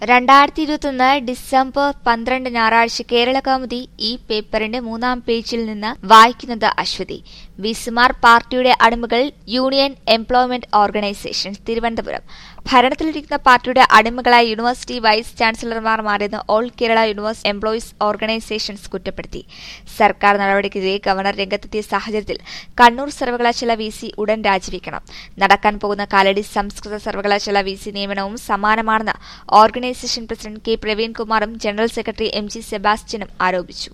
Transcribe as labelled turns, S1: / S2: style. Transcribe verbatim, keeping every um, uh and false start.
S1: രണ്ടായിരത്തി ഇരുപത്തിയൊന്ന് ഡിസംബർ പന്ത്രണ്ട് ഞായറാഴ്ച കേരളകൗമുദി ഈ പേപ്പറിന്റെ മൂന്നാം പേജിൽ നിന്ന് വായിക്കുന്നത് അശ്വതി. വിസുമാർ പാർട്ടിയുടെ അടിമകൾ യൂണിയൻ എംപ്ലോയ്മെന്റ് ഓർഗനൈസേഷൻ തിരുവനന്തപുരം. ഭരണത്തിലിരിക്കുന്ന പാർട്ടിയുടെ അടിമകളായ യൂണിവേഴ്സിറ്റി വൈസ് ചാൻസലർമാർ മാറിയെന്ന് all Kerala university employees organisations കുറ്റപ്പെടുത്തി. സർക്കാർ നടപടിക്കെതിരെ ഗവർണർ രംഗത്തെത്തിയ സാഹചര്യത്തിൽ കണ്ണൂർ സർവകലാശാല വി സി ഉടൻ രാജിവെക്കണം. നടക്കാൻ പോകുന്ന കാലടി സംസ്കൃത സർവകലാശാല വി സി നിയമനവും സമാനമാണെന്ന് ഓർഗനൈസേഷൻ പ്രസിഡന്റ് കെ പ്രവീൺകുമാറും ജനറൽ സെക്രട്ടറി എം ജി സെബാസ്റ്റ്യനും ആരോപിച്ചു.